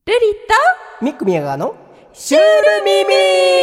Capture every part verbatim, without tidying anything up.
ルリとミック宮川のシュール耳。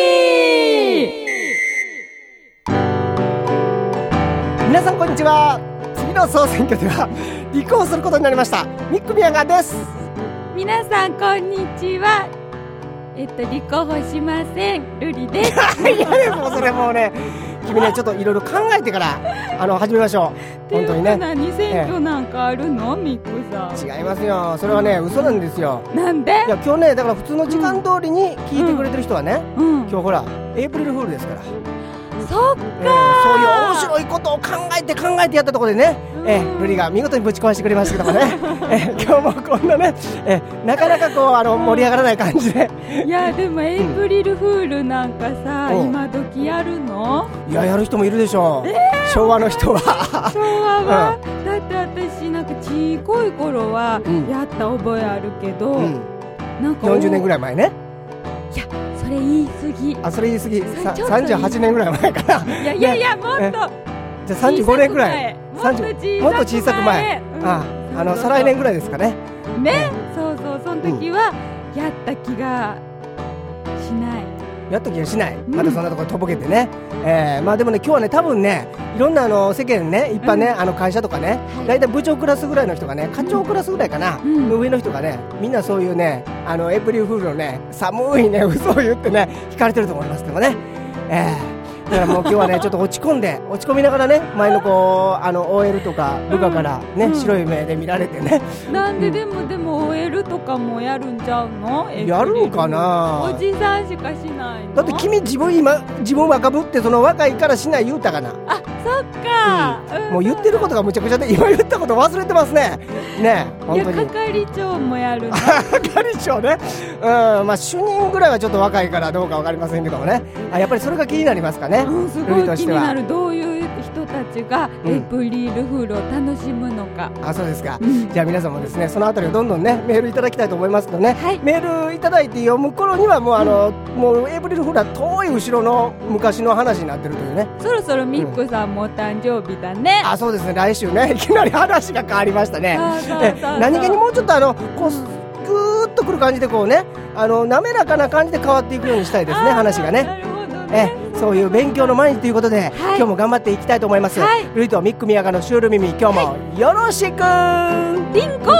皆さんこんにちは。次の総選挙では立候補することになりましたミック宮川です。 皆さんこんにちは。えっと立候補しませんルリですいやでもそれもうね君ねちょっといろいろ考えてからあの始めましょう。本当にね。 何選挙なんかあるの、ええ、ミックさん。 違いますよ。それはね、うん、嘘なんですよ。 なんで？ いや今日ねだから普通の時間通りに聞いてくれてる人はね、うんうん、今日ほらエイプリルフールですから。 そっか、えー、 そういう面白いことを考えて考えてやったところでね、うんえー、ルリが見事にぶち壊してくれましたけどもね、えー、今日もこんなね、えー、なかなかこうあの盛り上がらない感じでいやでもエイプリルフールなんかさ、うん、今時やるの？ いややる人もいるでしょう、えー、昭和の人は昭和は、うん、だって私なんかちいこい頃はやった覚えあるけど、うん、なんかよんじゅうねんぐらい前ね。 いやそれ言い過ぎ。 あそれ言い過ぎささんじゅうはちねんぐらい前かな。 いやいやいや、ね、もっとじゃあさんじゅうごねんぐらいもっと小さく前、うん、ああの再来年ぐらいですかね。 ね、うん、そうそうその時はやった気がしない、 やった気がしない、うん、またそんなところとぼけてね、えー、まあでもね今日はね多分ねいろんなあの世間ね一般ね、うん、あの会社とかねだいたい部長クラスぐらいの人がね課長クラスぐらいかな、うん、上の人がねみんなそういうねあのエイプリルフールのね寒いね嘘を言ってね聞かれてると思いますけどね、えーだからもう今日はねちょっと落ち込んで落ち込みながらね前のこうあの オーエル とか部下からね、うん、白い目で見られてね。 なんででも、うん、でも オーエル とかもやるんちゃうの？ やるんかな。 おじさんしかしないの？ だって君自分今自分若ぶってその若いからしない言うたかな。 あそっか、 うんうん、もう言ってることがむちゃくちゃで今言ったこと忘れてますね。ね本当に。 いや係長もやるの？ 係長ね、うんまあ主任ぐらいはちょっと若いからどうか分かりませんけどもね。あやっぱりそれが気になりますかね。 うん、すごい気になる。どういう人たちがエイプリルフールを楽しむのか、 うん、あそうですか、うん、じゃあ皆さんもですねそのあたりをどんどんねメールいただきたいと思いますけどね、はい、メールいただいて読む頃にはもうあの、うん、もうエイプリルフールは遠い後ろの昔の話になってるというね。 そろそろミックさんもお誕生日だね、 うん、あそうですね来週ねいきなり話が変わりましたね。何気にもうちょっとあのこうグーッとくる感じでこうねあの滑らかな感じで変わっていくようにしたいですね話がね。 なるほどね。 えそういう勉強の毎日ということで、はい、今日も頑張っていきたいと思います、はい、ルイとミック宮川のシュール耳今日もよろしく、はい、 リンコ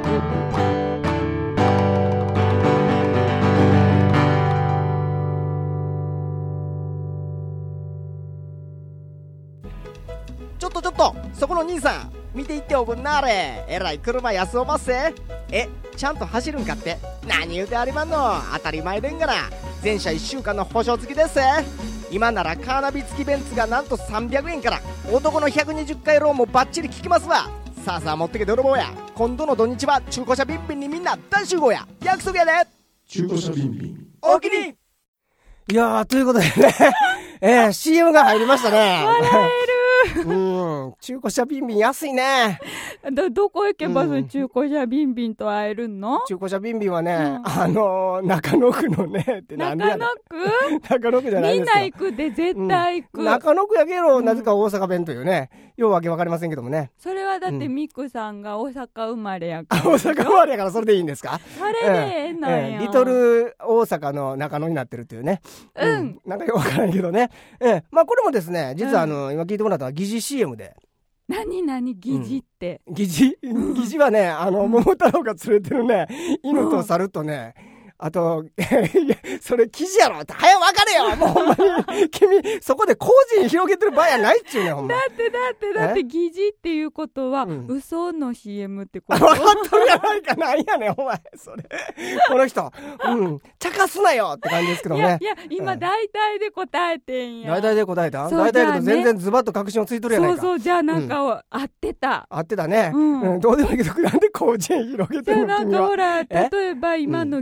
ちょっとちょっとそこの兄さん見ていっておぶんなあれえらい車安おまっせ。えちゃんと走るんかって何言うてありまんの。当たり前でんがな。全車いっしゅうかんの保証付きです。今ならカーナビ付きベンツがなんとさんびゃくえんから男のひゃくにじゅっかいローンもバッチリ効きますわ。さあさあ持ってけ泥棒や。今度の土日は中古車ビンビンにみんな大集合や。約束やで。 中古車ビンビンおおきに。いやーということでねえー、シーエム が入りましたね。 笑えるうん中古車ビンビン安いね。 ど, どこ行けば、うん、中古車ビンビンと会えるの？中古車ビンビンはね、うん、あのー、中野区のねってなんでやねん。 中野区中野区じゃないですか。 みんな行くで絶対行く、 うん、中野区やけど、うん、なぜか大阪弁というねようわけわかりませんけどもね。 それはだってミクさんが大阪生まれやから、 うん、大阪生まれやからそれでいいんですか？ それでええのよ、ええ、 リトル大阪の中野になってるっていうね、 うん、 うん、なんかよくわからないけどね、ええ、まあこれもですね実はあの、うん、今聞いてもらったのは疑似 シーエム で。 何何疑似って、 うん、疑似疑似はねあの桃太郎が連れてるね犬と猿とね、あといやそれ記事やろって早く分かれよもうほんまに君そこで工事に広げてる場合やないっちゅうねほんま。 だってだってだって疑似っていうことは、うん、嘘の シーエム ってこと分かっとるやないかなんやねんお前それこの人うん茶化すなよって感じですけどね。いやいや今大体で答えてんや。 大体で答えた大体けど全然ズバッと確信をついとるやないか。 そうそうじゃあなんか、うん、合ってた合ってたね、うんうん、どうでもいいけどなんで工事に広げてるの。 じゃあなんかほら例えば今の疑似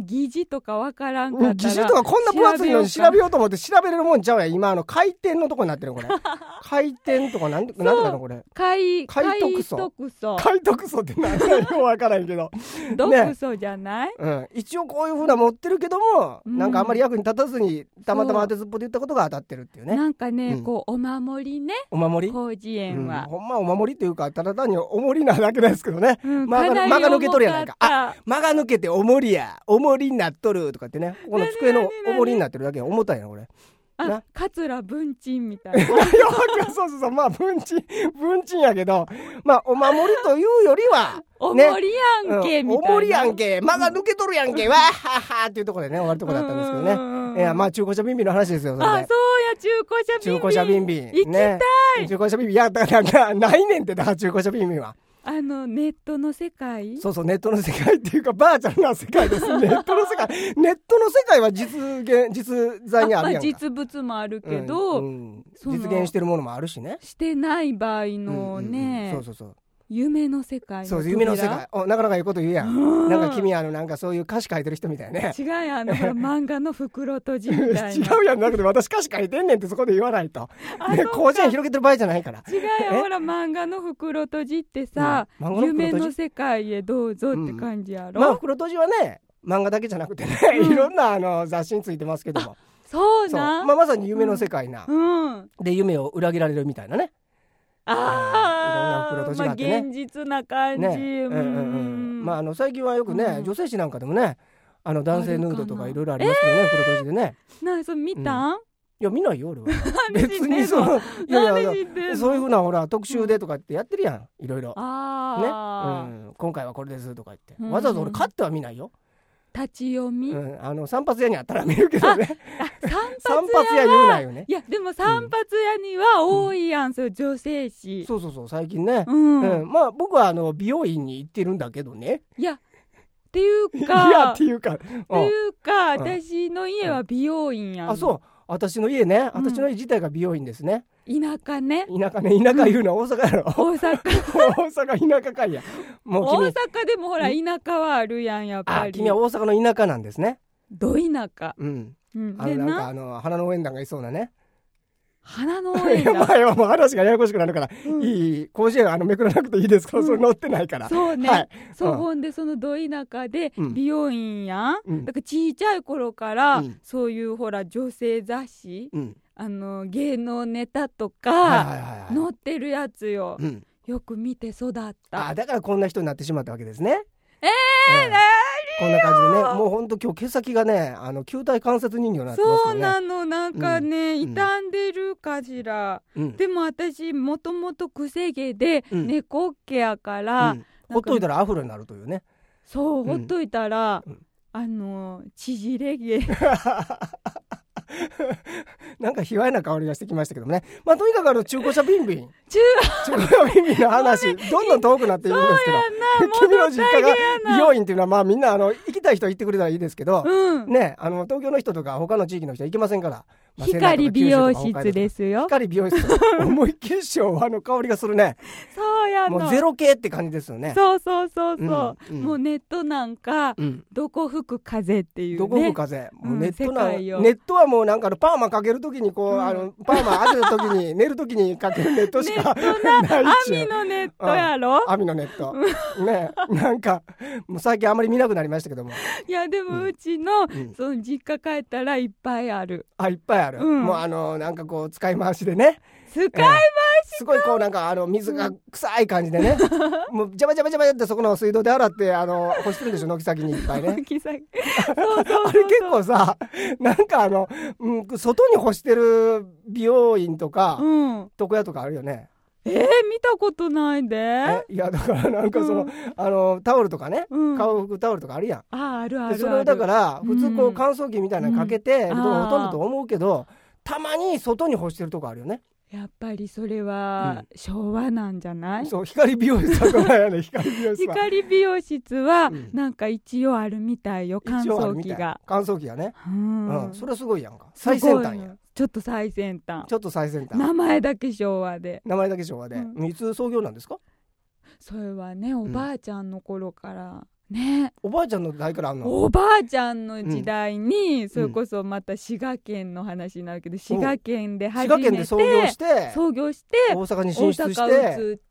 詞とかわからんかったら、 疑似とかこんな分厚いのに調べようと思って調べれるもんちゃうやん。今あの回転のとこになってるこれ回転とかなんてなんてかなこれ海海徳素徳素海徳素って何かよくわからんけど毒素じゃない、 ね、うん、一応こういう風な持ってるけども、うん、なんかあんまり役に立たずにたまたま当てずっぽで言ったことが当たってるっていうね。 なんかね、 うん、 こうお守りね、 お守り広辞苑は、 うん、ほんまお守りっていうかただ単にお守りなだけですけどね、 うん、 間が抜けとるやないか。 あ、 間が抜けてお守りやお守りになっとるとかってね、ここの机のお守りになってるだけ重たいなこれ。 あ、桂文鎮みたいなそうそうそう、まあ文鎮文鎮やけど、まあお守りというよりは、 お守りやんけみたいな、 お守りやんけ、間が抜けとるやんけわははっていうところでね終わるところだったんですけどね。いや、まあ中古車ビンビンの話ですよ。それで、 あ、そうや、中古車ビンビン中古車ビンビン行きたい、 ね、中古車ビンビン、いやだからないねんって。だから中古車ビンビンはあのネットの世界、 そうそう、ネットの世界っていうかバーチャルな世界ですネットの世界ネットの世界は実現実在にあるやんか。 実物もあるけど、 うんうん、実現してるものもあるしね、 してない場合のね、 うんうんうん、そうそうそう、 夢の世界のそう夢の世界、お、なかなかいいこと言うやん、うん、なんか君あのなんかそういう歌詞書いてる人みたいね。 違うやん、漫画の袋閉じみたいな違うやん、だけど私歌詞書いてんねんってそこで言わないと、ね、広辞苑広げてる場合じゃないから。 違うやん、ほら漫画の袋閉じってさ、うん、の夢の世界へどうぞって感じやろ、 うん、まあ袋閉じはね漫画だけじゃなくてね、うん、いろんなあの雑誌についてますけども、 そうな、 そう、まあ、まさに夢の世界な、 うん、 で夢を裏切られるみたいなね、 ああ、まあ現実な感じ、ね、うんうんうん、 まあ、あの最近はよくね、うん、女性誌なんかでもね、あの男性ヌードとかいろいろありますけどね、プロ閉じでね。 なにそれ見たん、うん、 いや見ないよ俺は別にそのいやいやいやそういうふうなほら特集でとかってやってるやん、いろいろあ、 ね、うん、今回はこれですとか言って、うん、わざわざ俺買っては見ないよ、 立ち読み、 うん、あの散髪屋にあったら見るけどね。 散髪屋言うなよね。 いやでも散髪屋には多いやん、うん、そう女性誌、 そうそうそう最近ね、 うんうん、まあ僕はあの美容院に行ってるんだけどね。 いやっていうかいやっていうか、 っていうか、うん、私の家は美容院やん、 うん、あ、そう私の家ね、私の家自体が美容院ですね、 うん、田舎ね田舎ね、田舎言うのは大阪やろ、 大阪大阪田舎かいや、もう君大阪でもほら田舎はあるやん、やっぱり。 あ、君は大阪の田舎なんですね。 ど田舎、 うんうん、あのなんかあの花の応援団がいそうなね、 花の応援団前はもう話がややこしくなるから、うん、いい甲子園あのめくらなくていいですから、うん、それ載ってないから、 そうね、はい、そう、うん、ほんでそのど田舎で美容院やん、うん、だからちいちゃい頃から、うん、そういうほら女性雑誌、うん、あの芸能ネタとか、はいはいはいはい、載ってるやつよ、うん、よく見て育った。 あ、だからこんな人になってしまったわけですね。 えー、うん、なこんな感じでね、もうほんと今日毛先がね、あの球体関節人形になってますからね。 そうなの、なんかね、うん、傷んでるかしら、うん、でも私もともとくせ毛で猫っ毛やから、うん、 ほっといたらアフロになるというね。 そう、ほっといたら、うん、あの縮れ毛なんか卑猥な香りがしてきましたけどもね、まあとにかくあの中古車ビンビン中古車ビンビンの話、ね、どんどん遠くなっているんですけど、君の実家が美容院っていうのはまあみんなあの行きたい人は行ってくれたらいいですけど、うん、ね、あの東京の人とか他の地域の人は行けませんから、まあ、 光美容室ですよ。 光美容室思いっきり昭和の香りがするね。 そうやの、 もうゼロ系って感じですよね。 そうそうそうそう、うんうん、もうネットなんか、うん、どこ吹く風っていうね、 どこ吹く風、もうネットな、うん、ネットはもうなんかのパーマかけるときにこう、うん、あのパーマ当てたときに寝るときにかけるネットしかないっちゅう網のネットやろ、 うん、網のネットね、なんかもう最近あんまり見なくなりましたけども、 いやでもうちの、うん、その実家帰ったらいっぱいある。 あ、いっぱいある、うん、もうあのなんかこう使い回しでね、 使い回し、 すごいこうなんかあの水が臭い感じでね、うん、もうジャバジャバジャバってそこの水道で洗ってあの干してるんでしょ、軒先にいっぱいね。 軒先あれ結構さ、なんかあの、うん、外に干してる美容院とか、うん、床屋とかあるよね。 えー、見たことないで。え、 いやだからなんかその、うん、あのタオルとかね、うん、顔拭くタオルとかあるやん。 あ、あるあるある。 でそれをだから普通こう乾燥機みたいなのかけて、うん、ほとんどと思うけど、たまに外に干してるとこあるよね。 やっぱりそれは昭和なんじゃない？ うん、そう、光美容室はどないやね光美容室は。 光美容室はなんか一応あるみたいよ、乾燥機が。 乾燥機がね。うん、うん、それはすごいやんか。最先端や。 ちょっと最先端。 ちょっと最先端。 名前だけ昭和で。 名前だけ昭和で。うん、いつ創業なんですか？ それはね、おばあちゃんの頃からね、 おばあちゃんの代からあんの？ おばあちゃんの時代に、うん、それこそまた滋賀県の話になるけど、滋賀県で初めて滋賀県で創業して創業して大阪に進出して大阪移って、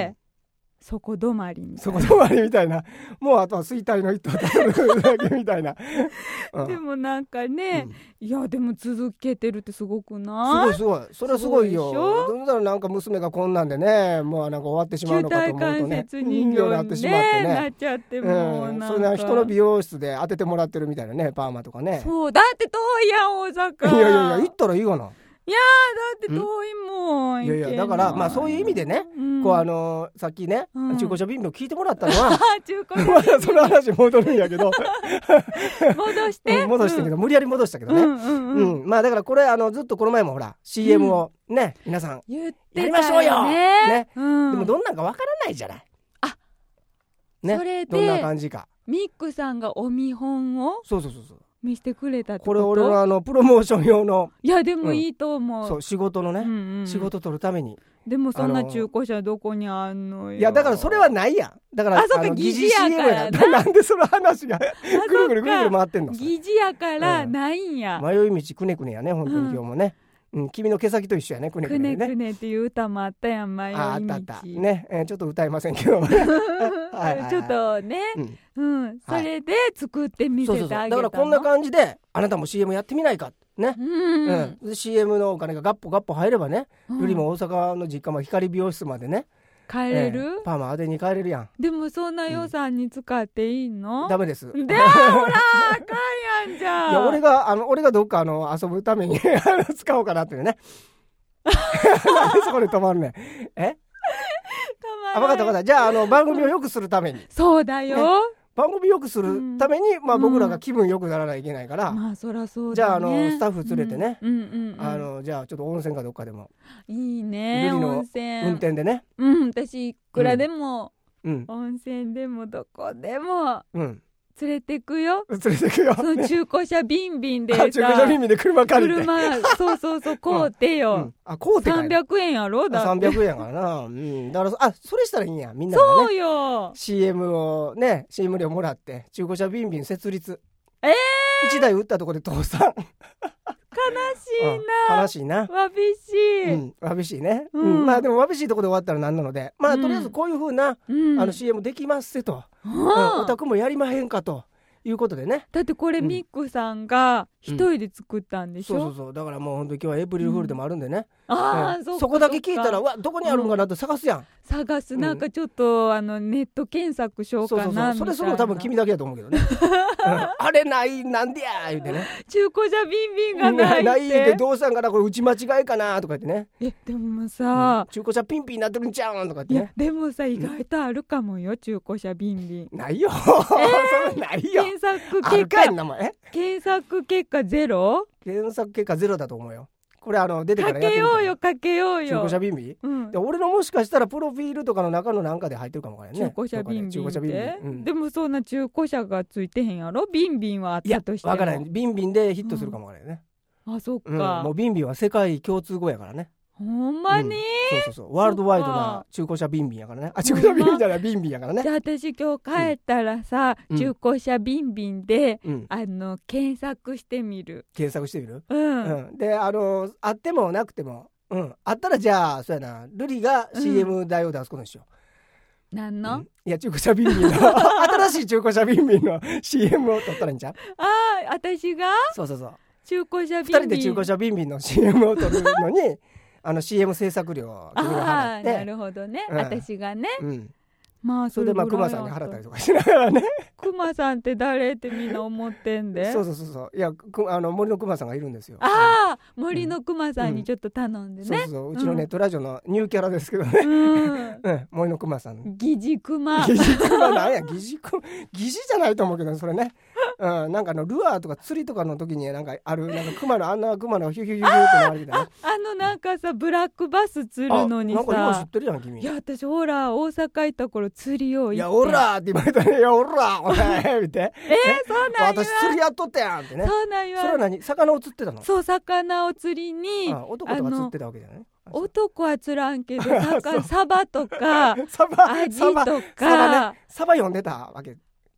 うん、そこ止まりみたいなそこ止まりみたいな、もうあとは衰退の一途をたどるだけみたいな、 うん、でもなんかね、うん、いやでも続けてるってすごくない？ すごいすごい、それはすごいよ。どんならなんか娘がこんなんでね、もうなんか終わってしまうのかと思うとね、 球体関節人形に、ね、なってしまってね、なっちゃってもうなんか、 うん、それな人の美容室で当ててもらってるみたいなね、パーマとかね。 そうだって遠いやん大阪。 いやいやいや行ったらいいわな。 いやーだって遠いもん。 いやいやだからまあそういう意味でね、うん、こうあのー、さっきね、うん、中古車貧乏聞いてもらったのは中古車まだその話戻るんやけど戻して、 うん、戻したけど、うん、無理やり戻したけどね、うんうんうんうん、まあだからこれあのずっとこの前もほら シーエム をね、うん、皆さん言ってやりましょうよ、 ねね、 うん、 でもどんなんかわからないじゃない。 あ、 ね、 それでどんな感じかミックさんがお見本をそうそうそうそう見せてくれたってこと？ これ俺のあのプロモーション用の、 いやでもいいと思う、 うん、そう仕事のね、うんうん、仕事取るために。 でもそんな中古車どこにあんのよ。 いやだからそれはないやん。だからあそっか疑似やからな。 なんでその話がぐるぐるぐるぐる回ってんの？ 疑似やからないんや、 うん、迷い道くねくねやね本当に今日もね、うんうん、君の毛先と一緒やねくねくねね。 くねくねっていう歌もあったやん迷い道。ああったあったね、えー、ちょっと歌いませんけどはいはい、はい、 ちょっとね、うんうん、それで作ってみせてあげたの。 そうそうそう、だからこんな感じであなたも シーエム やってみないかね、うんうん、シーエム のお金がガッポガッポ入ればね、うん、よりも大阪の実家も光美容室までね帰れる、 えー、パーマ当てに帰れるやん。 でもそんな予算に使っていいの？ うん、ダメです。 でほらあかんやんじゃん。 いや俺があの俺がどっかあの遊ぶために使おうかなっていうねなんでそこで止まるねんえあ、分かった分かった。じゃあ、あの番組を良くするためにそうだよ、ね、 番組良くするために、うん、まあ、僕らが気分良くならないといけないから、 うん、まあそらそうだね。 じゃあ、あのスタッフ連れてね、 うんうんうんうん、 あのじゃあちょっと温泉かどっかでもいいね、温泉運転でね、 うん、私いくらでも、 うん、 温泉でもどこでも、うん、連れてくよ。 連れてくよ。 その中古車ビンビンでさ、 中古車ビンビンで車借りて。 車、そうそうそう、買うてよ。うんうん、 あ、買うてかい。 さんびゃくえんやろだって。 さんびゃくえんやからな。うん。だから、あ、それしたらいいんや。みんながね。 そうよ。 シーエム をね、シーエム 料もらって、中古車ビンビン設立。 えー、 いちだい売ったとこで倒産。 悲しいな、 うん、悲しいな。 わびしい、 うん、わびしいね、うんうん、まあでもわびしいところで終わったら何なので、まあ、うん、とりあえずこういう風な、うん、あの シーエム できますせと、うん、お宅もやりまへんかということでね。 だってこれミックさんが一人で作ったんでしょ、 うん、そうそうそう。だからもう本当に今日はエイプリルフールでもあるんでね、 うん、ああ、 うん、そこだけ聞いたらわどこにあるんかなって探すやん、うん、 探す。なんかちょっと、うん、あのネット検索しようかなみたいな。 そうそうそう。それするの多分君だけだと思うけどね、うん、あれないなんでや言うてね、 中古車ビンビンがないってないってどうしたんかなこれ打ち間違いかなとか言ってね。 えでもさ、 うん、中古車ピンピンになってるんちゃうんとか言ってね。 いやでもさ意外とあるかもよ、中古車ビンビン。 ないよ、えー、それないよ。 検索結果あるかい名前検索結果ゼロ。 検索結果ゼロだと思うよ。これあの出てからやってみたらかけようよかけようよ。 中古車ビンビン、うん、で俺のもしかしたらプロフィールとかの中のなんかで入ってるかもわからんね。 中古車ビンビンって、 うん、 でもそんな中古車がついてへんやろ。ビンビンはあったとしても。 いやわからん。ビンビンでヒットするかもわからんね、 うん、あそっか、 うん、もうビンビンは世界共通語やからね。 ほんまに、うん、 そうそうそう。ワールドワイドな中古車ビンビンやからね。あ、中古車ビンビンじゃない、ビンビンやからね。 じゃあ私今日帰ったらさ、うん、中古車ビンビンで、うん、あの検索してみる。 検索してみる、 うんうん、であのあってもなくても、うん、あったらじゃあそうやな、ルリが シーエム 代を出すことにしよう、 うん、なんの、うん、 いや中古車ビンビンの新しい中古車ビンビンの シーエム を取ったらいいんちゃう。 ああ私がそうそうそう、 中古車ビンビンふたりで中古車ビンビンの シーエム を取るのにあの シーエム 制作料を君が払って、 あなるほどね、うん、私がね、 うん、 まあそれでまあクマさんに払ったりとかしながらね。 クマさんって誰ってみんな思ってんで。 そうそうそうそう。いやあの森のクマさんがいるんですよ。 ああ、うん、森のクマさんにちょっと頼んでね、うん、 そうそうそう、うちのネットラジオのニューキャラですけどね、うんうん、森のクマさん。 疑似クマ疑似クマなんや疑似クマ疑似じゃないと思うけどそれね、うん、なんかあのルアーとか釣りとかの時になんかあるなんかクマのあんなクマのヒュヒュヒュヒュって流れてたね。 あ, あのなんかさブラックバス釣るのにさ、 なんか今知ってるやん君。 いや私ほら大阪行った頃釣りを行って、 いやオラーって言われたね。いやオラーお前見てえー、そうなん私釣りやっとったやんってね。 そうなんよ。 それは何魚を釣ってたの。 そう魚を釣りに、 あ男とか釣ってたわけじゃない。 男は釣らんけどサバとかサバアジとかサバ、ね、サバ読んでたわけ。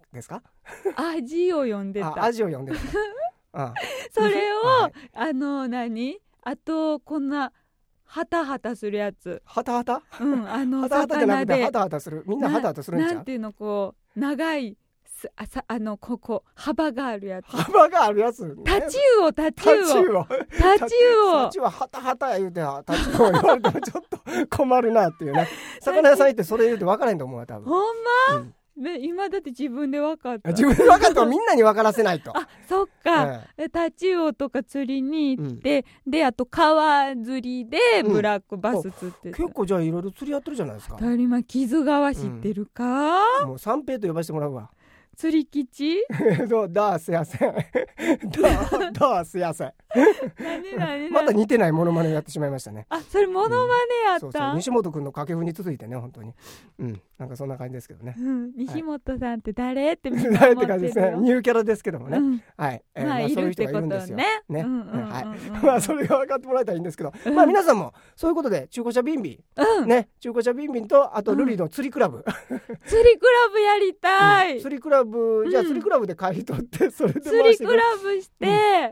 ですか？ 味を読んでた。 あ、味を読んでた。あそれを、 はい、 あの何あとこんなハタハタするやつ。 ハタハタ？ うん、あのハタハタじゃなくてハタハタする。みんなハタハタするんちゃう？ なんていうの、こう長いあさあのここ幅があるやつ。 幅があるやつ、ね。 タチウオタチウオ。タチウオ。タチウオ。 タチウオハタハタ言うてタチウオ言われてもちょっと困るなっていうね。魚屋さん行ってそれ言うて分からへんと思うわ多分。 ほんま？うんね、今だって自分で分かった。 自分で分かったらみんなに分からせないと。 あ、そっか、ええ、タチウオとか釣りに行って、うん、であと川釣りでブラックバス釣ってた、 うん、結構じゃあいろいろ釣りやってるじゃないですか。 今木津川知ってるか、 うん、もう三平と呼ばせてもらうわ。 釣り吉どうだすやせんだだすやせん何何また似てないモノマネをやってしまいましたね。 あ、それモノマネやった、うん、そうそう西本くんの掛布に続いてね本当に、うん、なんかそんな感じですけどね、 うん、西本さんって誰、はい、ってみんな思誰ってるよ。 って感じですね。ニューキャラですけどもね、うん、はい、えーまあ、 まあ、そういう人がいるんですよね。 ね、うんうんうんうん、 はいまあそれが分かってもらえたらいいんですけど、うん、まあ皆さんもそういうことで中古車ビンビン、うん、ね中古車ビンビンとあとルリの釣りクラブ、うん、 釣りクラブやりたい、 うん、釣りクラブじゃあ釣りクラブで買い取ってそれで釣りクラブして、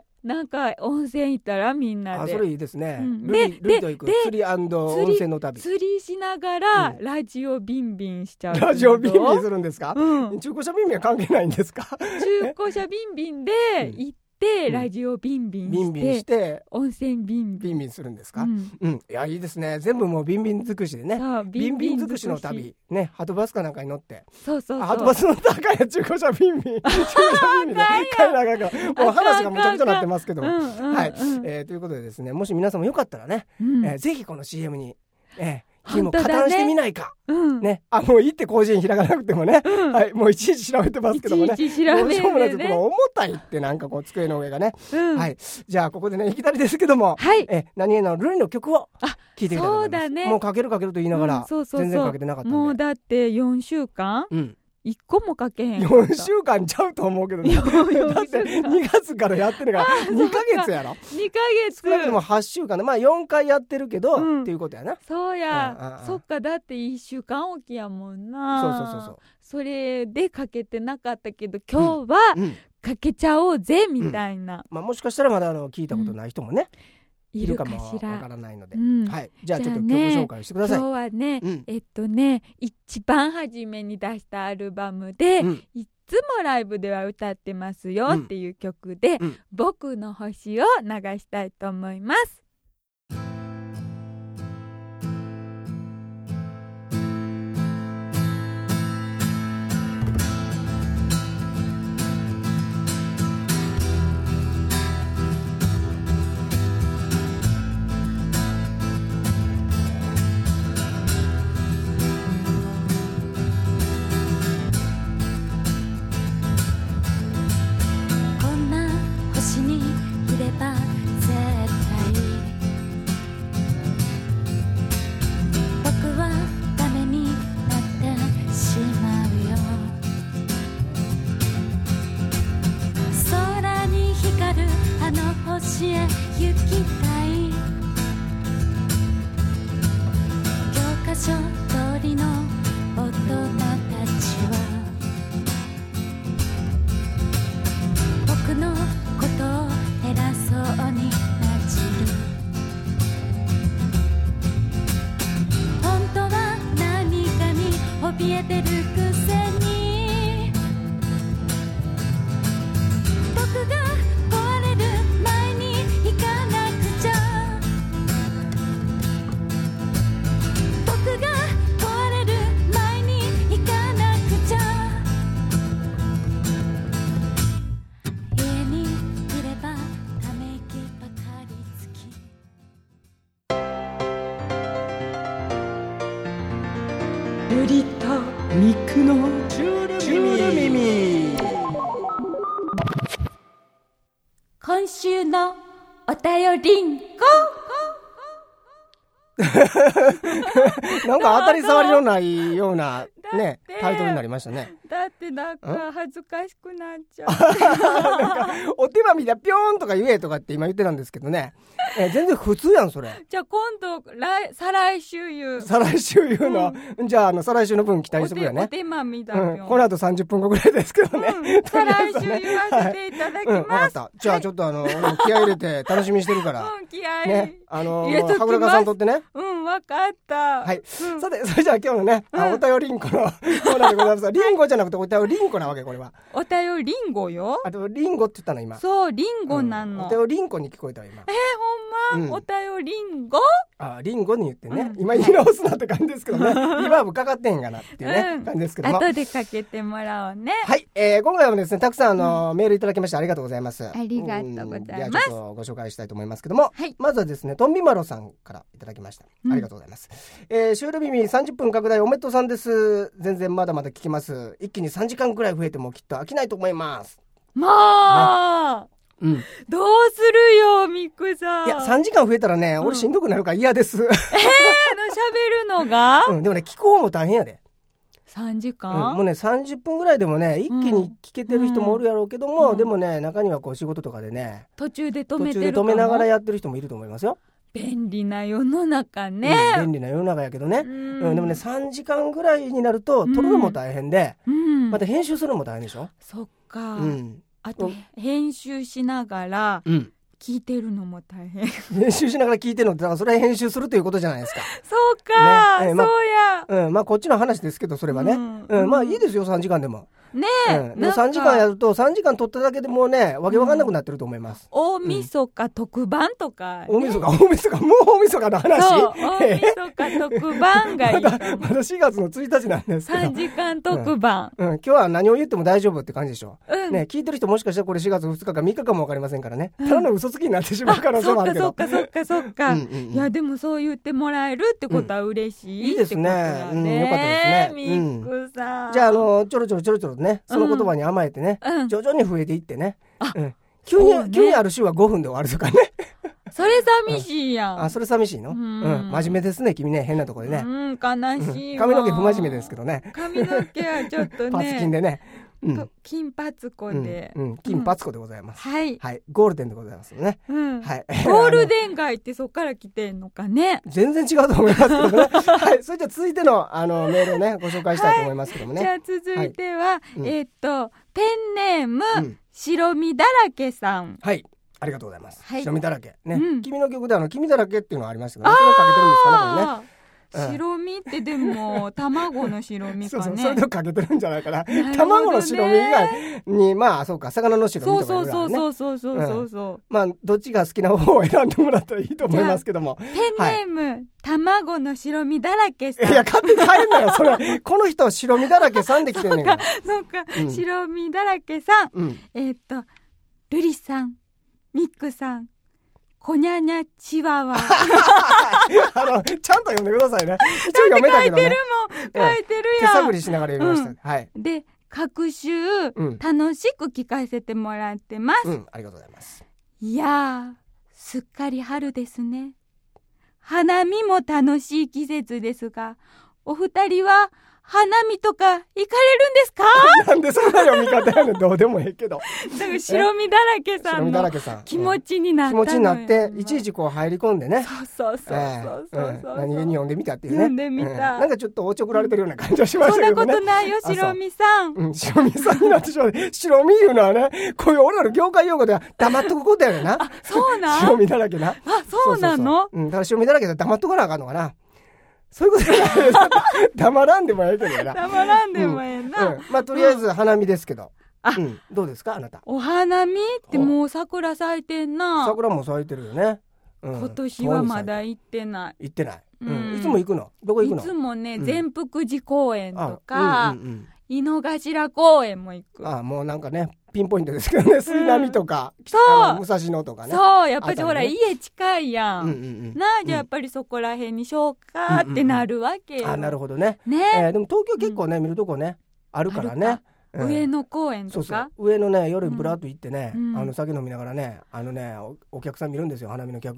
うん、なんか温泉行ったらみんなで。 あ、それいいですね、うん、 でルリ、ルリと行く釣り&温泉の旅。 釣りしながら、うん、ラジオビンビンしちゃう。 ラジオビンビンするんですか、 うん、 中古車ビンビンは関係ないんですか？ 中古車ビンビンで行って、うん、ラジオビンビンして、ビンビンして温泉ビンビンビンビンするんですか、うんうん、いやいいですね。全部もうビンビン尽くしでね。ビンビン尽くしの旅ね、ハトバスかなんかに乗って。 そうそうそう、 ハトバス乗ったらあかんや中古車ビンビン中古車ビンビンで帰らなあかんからもう話がむちゃくちゃなってますけども、うんうんうん、はい、えー、ということでですね、もし皆さんもよかったらね、うんえー、ぜひこの シーエム に、えー君も加担してみないか、ねうんね、あもういって広辞苑開かなくてもね、うんはい、もういちいち調べてますけどもね、 いちいち調べてね、 どうしようもないですこの重たいってなんかこう机の上がね、うんはい、じゃあここでねいきなりですけども、はい、え何気のルリの曲を聴いてみたいと思います。そうだね、もうかけるかけると言いながら、うん、そうそうそう全然かけてなかったんで、 もうだってよんしゅうかん、うん一個もかけへん。 よんしゅうかんちゃうと思うけどね。だってにがつからやってるからにかげつやろ。 にかげつ。 少なくともはちしゅうかんで、まあよんかいやってるけど、うん、っていうことやな。 そうや、うん、そっか、だっていっしゅうかんおきやもんな。 そうそうそうそう。 それでかけてなかったけど今日はかけちゃおうぜみたいな、うんうん、 まあもしかしたらまだあの聞いたことない人もね、 うんいるかもわからないので、うん、はい、じゃあちょっと曲紹介してください。 今日はね、うん、えっとね一番初めに出したアルバムで、うん、いつもライブでは歌ってますよっていう曲で、うん、僕の星を流したいと思います。星へ行きたい教科書通りの大人たちは僕のことを偉そうになじる本当は何かに怯えてるくせに僕がルリとミクのチュール耳。 今週のお便りんこなんか当たり障りのないようなねタイトルになりましたね。 だってなんか恥ずかしくなっちゃう。 なんかおお手紙だぴょーんとか言えとかって今言ってたんですけどね、えー、全然普通やんそれ。 じゃあ今度来再来週言う再来週言うの、うん、じゃああの再来週の分期待してくれよね。 お手紙だよ、 うん、この後さんじゅっぷんごぐらいですけどね、 うん、再来週言わせていただきます、はい、うん、分かった。 じゃあちょっとあの、はい、気合い入れて楽しみにしてるから、 うん、気合い、 ね、あのー、はぐらかさんとってね。 うん、分かった。 はい、うん、さてそれじゃあ今日のね、うん、お便りリンコのコーナーでございます。リンゴじゃなくてお便りリンコなわけこれは。 お便りリンゴよ。 あとリンゴって言ったの今。 そうリンゴなの、 うん、お便りリンコに聞こえたわ今。 えー、ほんま、うん、お便りリンゴ。 あリンゴに言ってね、うん、今言い直すなって感じですけどね、リバーブかかってへんかなっていうね、うん、感じですけども、 後でかけてもらおうね。 はい、えー、今回もですねたくさんあの、うん、メールいただきましてありがとうございます。 ありがとうございます。 じゃあちょっとご紹介したいと思いますけども、はい、まずはですねトンビマロさんからいただきました、うん、ありがとうございます。えー、シュール耳さんじゅっぷん拡大おめでとうさんです。全然まだまだ聞きます。一気にさんじかんくらい増えてもきっと飽きないと思います。 まあ、ね、うん、どうするよミクさん。 いやさんじかん増えたらね、うん、俺しんどくなるから嫌です。えー、 喋るのが、 うん、でもね聞く方も大変やで。 さんじかん、 うん、もうねさんじゅっぷんぐらいでもね一気に聞けてる人もおるやろうけども、うん、でもね中にはこう仕事とかでね途中で止めてるかも、 途中で止めながらやってる人もいると思いますよ。 便利な世の中ね、 うん、便利な世の中やけどね、うんうん、でもねさんじかんぐらいになると撮るのも大変で、うん、また編集するのも大変でしょ。 そっか、うん、あと編集しながら聞いてるのも大変、 編集しながら聞いてるのってだからそれは編集するということじゃないですか。 そうか、ねえーま、そうや、 うん、まあこっちの話ですけどそれはね、うんうん、まあいいですよさんじかんでもねえ、 うん、さんじかんやるとさんじかん撮っただけでもうねわけわかんなくなってると思います、 うん、大晦日特番とか、ね、 大晦日大晦日もう大晦日の話。 そう大晦日特番がいいまだまだしがつのついたちなんですけどさんじかん特番、 うんうん、今日は何を言っても大丈夫って感じでしょ、うんね、聞いてる人もしかしたらこれしがつふつかかみっかかも分かりませんからね、うん、ただの嘘つきになってしまう可能性もあるけど。 そっかそっかそっかそっか、うんうんうん、いやでもそう言ってもらえるってことは嬉しい、 うん、いいですね、うん、よかったですね。 ミックさん、 うん、じゃああのちょろちょろちょろちょろねその言葉に甘えてね、うん、徐々に増えていってね、うん、急に、ね、急にある週はごふんで終わるとかね。 それ寂しいやん、 うん、あそれ寂しいの、うんうん、真面目ですね君ね変なところでね、 うん、悲しいわ、 髪の毛不真面目ですけどね髪の毛はちょっとねパツキンでね、うん、 金髪子で、 うんうん、金髪子でございます、 うん、はい、 はい、ゴールデンでございますね、 うんはい、 ゴールデン街ってそっから来てんのかね。 全然違うと思いますけどねはい、それじゃ続いてのあのメールをねご紹介したいと思いますけどもね、 はい、じゃあ続いては、はい、えー、っとペンネーム、うん、白身だらけさん、 はいありがとうございます、はい、白身だらけね、うん、君の曲であの君だらけっていうのがありましたけど、ね、それをかけてるんですかねこれね。 白身ってでも卵の白身かね。 そうそうそれでかけてるんじゃないかな。な卵の白身以外にまあそうか魚の白身とかいろいろあるね。 そうそうそうそうそうそう、うん、 まあどっちが好きな方を選んでもらったらいいと思いますけども。 ペンネーム、はい、卵の白身だらけさん。 いや勝手に入んなよそれ。この人白身だらけさんで来てんねんから。 そうかそうか、うん、白身だらけさん。うん、えー、っとルリさん、ミックさん。こにゃにゃチワワあのちゃんと読んでくださいね。一応読めたけどね。書いてるもん、 書いてるやん。 手探りしながら読みました。うん、はい。 で、各週、うん、楽しく聞かせてもらってます。 うん、ありがとうございます。 いやー、すっかり春ですね。花見も楽しい季節ですが、お二人は花見とか行かれるんですか？ なんでそんな読み方やねん。どうでもいいけど。 だから白身だらけさんの気持ちになったのよ、 気持ちになっていちいちこう入り込んでね。 そうそうそうそうそう、 えーうん、何気に読んでみたっていうね。 読んでみた、うん、 なんかちょっとおちょくられてるような感じはしましたけどね。 そんなことないよ白身さん。 うん、白身さんになってしまう。白身いうのはね、こういう俺らの業界用語では黙っとくことやねんな。 あ、そうなん？ 白身だらけな。 あ、そうなの？ そうそうそう、うん、だから白身だらけで黙っとかなあかんのかな。そういうことじゃない黙らんでもええけどな。 黙らんでもええな、 うんうん、まあとりあえず花見ですけど、あ、うん、どうですかあなた。 お花見ってもう桜咲いてんな。 桜も咲いてるよね、うん、 今年はまだ行ってない。 行ってない、うんうん、いつも行くの？どこ行くの？ いつもね、うん、善福寺公園とか、うんうんうん、井の頭公園も行く。 あ、もうなんかねピンポイントですけどね、杉並とか、うん、そう武蔵野とかね。 そうやっぱりほら、ね、家近いやん、うんうんうん、なあ、じゃあやっぱりそこら辺にしようかってなるわけよ、うんうんうん、 あ、なるほどね。ね、えー、でも東京結構ね、うん、見るとこねあるからね。 うん、上野公園とか、 そうそう上のね夜ブラッと行ってね、うん、あの酒飲みながらねあのね お, お客さん見るんですよ花見の客を。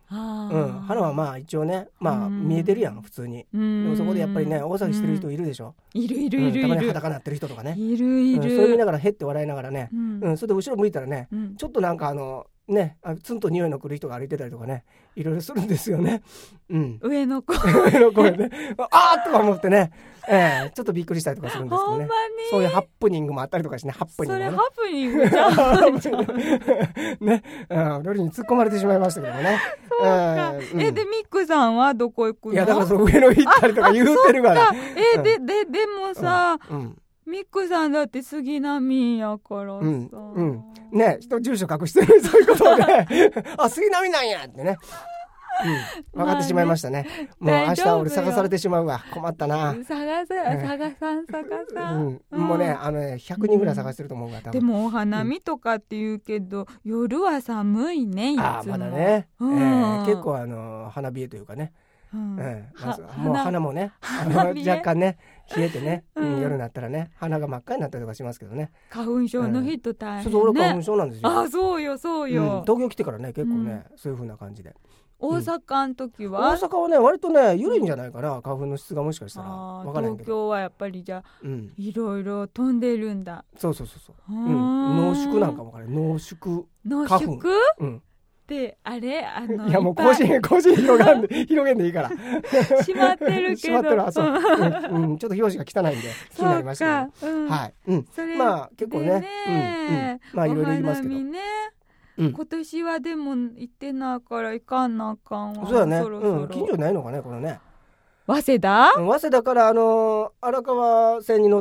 あ、 うん、花はまあ一応ね、まあ、見えてるやん普通に。でもそこでやっぱりね大騒ぎしてる人いるでしょ。 いるいるいるいる、 うん、たまに裸になってる人とかねいるいる、 うん、それ見ながらへって笑いながらね、 うんうん、それで後ろ向いたらね、 うん、 ちょっとなんかあのね、あツンと匂いの来る人が歩いてたりとかね、いろいろするんですよね。うん、 上の声上の声ね、あーとか思ってね、えー、ちょっとびっくりしたりとかするんですけどね。 ほんまにそういうハプニングもあったりとかしてね、ハプニングもね。 それハプニングじゃんね、うん、料理に突っ込まれてしまいましたけどもね。 そうか、えーうん、えでミックさんはどこ行くの？ いやだからその上の行ったりとか言うてるから。 えー、でででもさ、 うんうん、 ミックさんだって杉並やからさ、 うんうん、ね、人住所隠してるそういうことであ杉並なんやってね、うん、分かってしまいましたね。もう明日俺探されてしまうわ、困ったな。 探さ、探さん探さん、 うんうん、もうねあのねひゃくにんぐらい探してると思うから、多分。 でもお花見とかって言うけど、うん、夜は寒いねいつも。 あまだね、 うん、 えー、結構あの花冷えというかね、うんうんまずもう花もねあの若干ね冷えてね、うん、夜になったらね鼻が真っ赤になったりとかしますけどね。 花粉症の人大変ね、 うん、そうそう俺花粉症なんですよ。 あそうよそうよ、 うん、東京来てからね結構ね、うん、そういう風な感じで。 大阪の時は、 うん、大阪はね割とね緩いんじゃないかな、花粉の質がもしかしたら分からないけど。 東京はやっぱりじゃあ、うん、いろいろ飛んでるんだ。 そうそうそうそう、うん、濃縮なんかも分からない。濃縮花粉、 濃縮、 うんであれあのいやもう個人個人広がんで広げんでいいから閉まってるけど閉まってる、あそう、うんうん、ちょっと表紙が汚いんで気になりましたけど、うん、はい、うん、それまあ結構ね、ね、うんうん、まあいろいろ言いますけど、ね、うん、 今年はでも行ってないから行かんなあかんわ。 そうだね、 そろそろ、 うん、近所ないのかねこれね。 早稲田、 うん、早稲田からあのー、荒川線に乗って、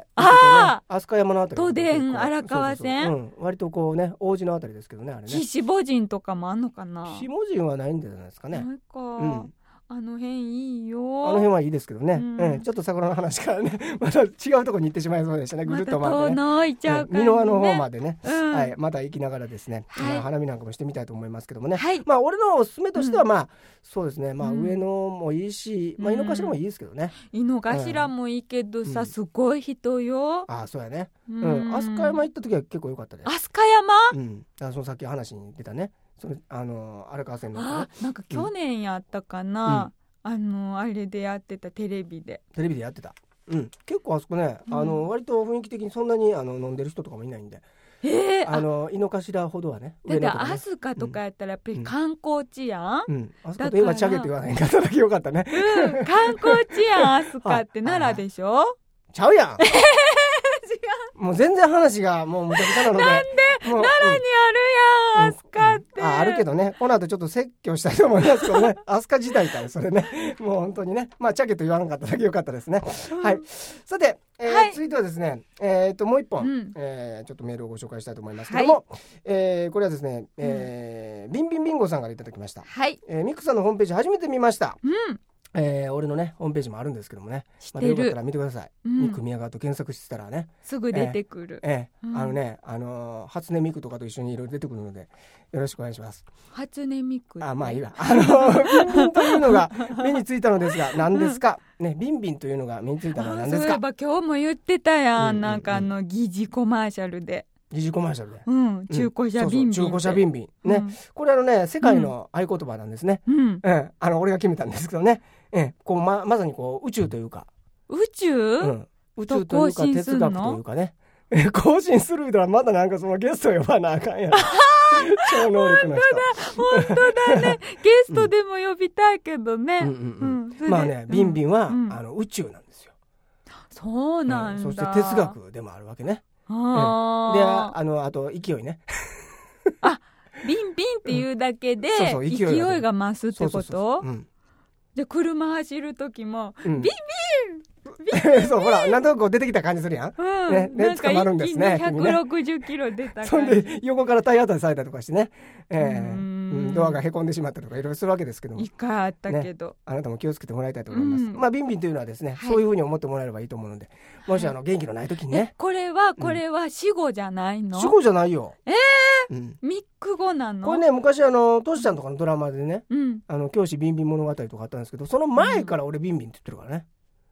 ああ、 ね、飛鳥山のあたり、 都電荒川線、 そうそうそう、うん、割とこうね王子のあたりですけどね、あれね。 岸母神とかもあんのかな。 岸母神はないんじゃないですかね。 ないか、 うん、 あの辺いいよ。 あの辺はいいですけどね、うんうん、ちょっと桜の話からねまた違うとこに行ってしまいそうでしたね。ぐるっと回ってね、 また遠いちゃう感じね、 美濃の方までね、 うん、 はい、また行きながらですね、 はい、 まあ、花見なんかもしてみたいと思いますけどもね、 はい、 まあ俺のおすすめとしては、まあ、うん、そうですね、まあ、上野もいいし、うん、まあ、井の頭もいいですけどね。 井の頭もいいけどさ、うん、すごい人よ。 ああそうやね、うん、飛鳥山行った時は結構良かったです。 飛鳥山、 うん、あそのさっき話に出たね、それあの荒川線の、ね、 あなんか去年やったかな、うん、あのあれでやってた、テレビでテレビでやってた、うん、結構あそこね、うん、あの割と雰囲気的にそんなにあの飲んでる人とかもいないんで、 えー、 あの井の頭ほどはね、 だって飛鳥とかやったらやっぱり観光地やん、 うんうん、飛鳥と今チャゲって言わない方だけよかったね、 うん、観光地やん飛鳥って奈良でしょちゃうやんもう全然話がもうむちゃくちゃなので、 なんで奈良にあるやん、飛鳥って、 うんうん、あ, あるけどね、この後ちょっと説教したいと思いますけどね飛鳥自体からそれねもう本当にね、まあチャゲと言わなかっただけよかったですね、うん、はい。さて、えーはい、続いてはですね、えー、ともう一本、うん、えー、ちょっとメールをご紹介したいと思いますけども、はい、えー、これはですね、えーうん、ビンビンビンゴさんからいただきました、 はい、 えー、ミックさんのホームページ初めて見ました、 うんえー、俺のねホームページもあるんですけどもね、まだよかったら見てください、うん、ミク宮川と検索してたらねすぐ出てくる、 えーえーうん、あのね、あのー、初音ミクとかと一緒にいろいろ出てくるのでよろしくお願いします。 初音ミク、 あまあいいわ、あのー、ビンビンというのが目についたのですが何ですか、うん、ね、ビンビンというのが目についたのは何ですか。 そういえば今日も言ってたやん、うんうんうん、なんかあの疑似コマーシャルで疑似コマーシャルで、 うん、中古車ビンビン、 そうそう、中古車ビンビンね、うん、これあのね世界の合言葉なんですね、 うんうん、 あの俺が決めたんですけどね、えこう ま, まさにこう宇宙というか宇宙、うん、 宇宙というか哲学というかね更新するからまだなんかそのゲスト呼ばなあかんやろ超能力の人本当だ本当だねゲストでも呼びたいけどね、 うんうんうん、まあねビンビンは、うん、あの宇宙なんですよ。 そうなんだ、 うん、そして哲学でもあるわけね。 あ、 うん、であのあと勢いねあビンビンっていうだけで、うん、そうそう勢いが、勢いが増すってこと。じゃあ車走る時も、うん、ビンビンそうほらなんとなく出てきた感じするやん、 うんねね、捕まるんですね。 ひゃくろくじゅっキロ出た感じ。 そんで横から体当たりされたりとかしてね、えー、うんドアがへこんでしまったとかいろいろするわけですけども、 一回あったけど、 ね、あなたも気をつけてもらいたいと思います、うん、まあビンビンというのはですね、はい、そういうふうに思ってもらえればいいと思うので、もしあの元気のない時にね、 これはこれは死語じゃないの、 うん、死語じゃないよ。 えーうん、ミック語なの。 これね昔あのトシちゃんとかのドラマでね、 うん、 あの教師ビンビン物語とかあったんですけど、その前から俺ビンビンって言ってるからね、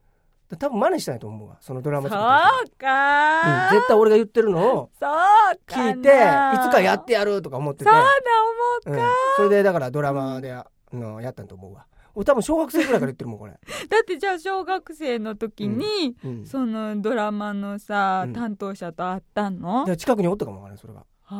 多分真似したいと思うわ、そのドラマそ作ってうか、 うん、絶対俺が言ってるのをそう聞いていつかやってやるとか思ってて、 そうだ思うか、 うん、それでだからドラマでのやったんと思うわ。俺多分小学生ぐらいから言ってるもんこれだってじゃあ小学生の時に、うんうん、そのドラマのさ、うん、担当者と会ったの？ 近くにおったかもわからないそれが、うん、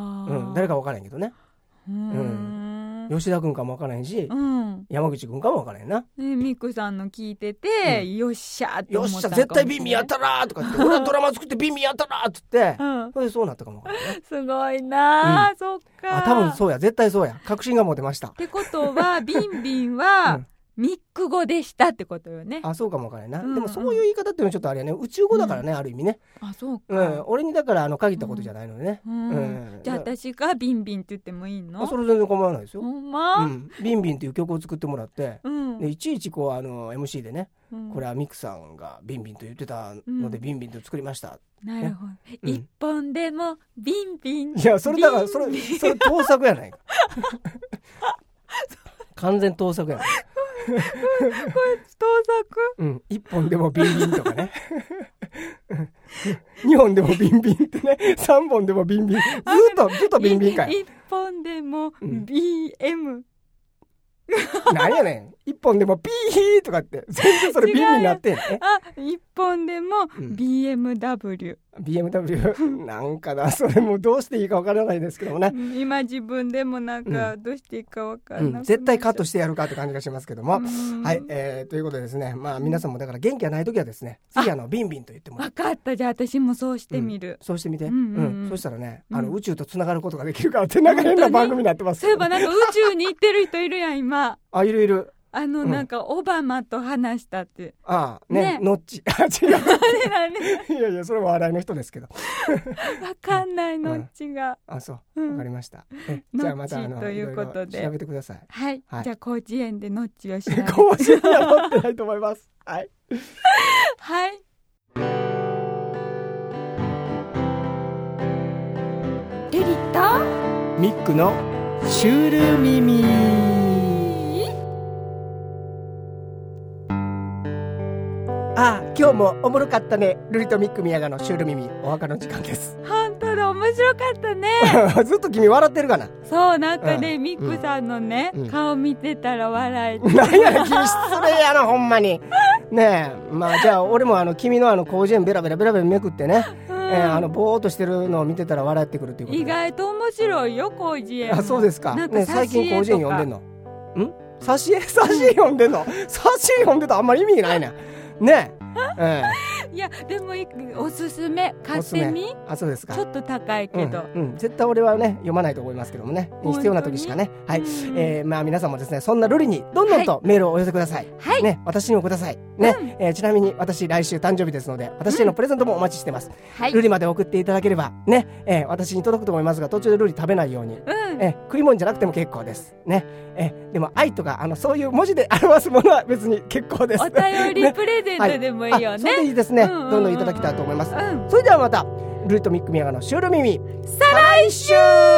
誰か分からへんけどね、うーん、うん、吉田君かも分からへんし、うん、山口君かも分からへんな、 ね、ミクさんの聞いてて、うん、よっしゃって思ったんかもしれない。 よっしゃ絶対ビンビンやったらとかって俺はドラマ作ってビンビンやったらって言って、うん、それでそうなったかも分からない、ね、 すごいな、うん、そっか、 あ多分そうや、絶対そうや、確信が持てました。 ってことはビンビンは、うんミック語でしたってことよね。 あ、そうかもわからないな、うんうん、でもそういう言い方っていうのはちょっとあれやね、宇宙語だからね、うん、ある意味ね。 あ、そうか、 うん、俺にだからあの限ったことじゃないのでね、うんうんうん、じゃあ私がビンビンって言ってもいいの？ あ、それ全然構わないですよ。 ほんま、 うん、ビンビンっていう曲を作ってもらって、うん、でいちいちこうあの エムシー でね、うん、これはミクさんがビンビンと言ってたので、うん、ビンビンと作りました、 なるほど、うん、一本でもビンビン、 いやそれだからそれそれ盗作やないか完全盗作やないこれ盗作、 うん、いっぽんでもビンビンとかねにほんでもビンビンってね、さんぼんでもビンビン、ずっとずっとビンビンかい。 いっぽんでも ビーエム、うん、 何やねん、いっぽんでもピーとかって全然それビンビンになってんね。 あ、いっぽんでも ビーエムダブリュー、 うん、ビーエムダブリュー なんかな、それもどうしていいかわからないですけどもね、 今自分でもなんかどうしていいかわからない、うんうん、絶対カットしてやるかって感じがしますけども、はい、えー、ということでですね、まあ皆さんもだから元気がないときはですね、次あのビンビンと言ってもらう。 分かった、じゃあ私もそうしてみる、 うん、そうしてみて、うんうんうん、そしたらね、あの宇宙とつながることができるからってなんか変な番組になってます、 そういえばなんか宇宙に行ってる人いるやん今あ、いるいる、 あの、うん、なんかオバマと話したって。 ああ、ね、ね、ノッチ。違う。いやいや、それは笑いの人ですけど。 わかんない、ノッチが。 うん、あ、そう。わかりました。うん、じゃあまたあの、 ということで。 調べてください。 はい。はい、じゃあ、広辞苑でノッチを調べて。 広辞苑には載ってないと思います。はい。 はい。ルリとミックのシュール耳。ああ、今日もおもろかったね。ルリとミック宮川のシュール耳、お別れの時間です。 本当だ、面白かったねずっと君笑ってるかな。 そう、なんかね、うん、ミックさんのね、うん、顔見てたら笑えて、 何やねん、君失礼やなほんまにねえ、まあじゃあ俺もあの君のあの広辞苑ベラベラベラベラめくってね、うん、えー、あのぼーっとしてるのを見てたら笑ってくるっていうことで、 意外と面白いよ広辞苑。 あ、そうですか。ね、最近広辞苑読んでんの？ん？挿絵挿絵読んでんの？挿絵読んでたらあんまり意味ないねねえ、 えー、いやでもおすすめ買ってみ。 あ、そうですか。 ちょっと高いけど、 うんうん、絶対俺はね読まないと思いますけどもね、必要な時しかね。はい、えー、まあ皆さんもですね、そんなルリにどんどんとメールをお寄せください。はい、ね、私にもくださいね、うん、えー、ちなみに私来週誕生日ですので、私へのプレゼントもお待ちしてます、うん、ルリまで送っていただければね、えー、私に届くと思いますが、途中でルリ食べないように、うん、えー、食い物じゃなくても結構ですね。えー、でも愛とかあのそういう文字で表すものは別に結構です。 お便りプレゼントでもいいよね。 はい、それでいいですね、うんうんうん、どんどんいただきたいと思います、うん、それではまたルリとミック宮川のシュール耳、 再来週。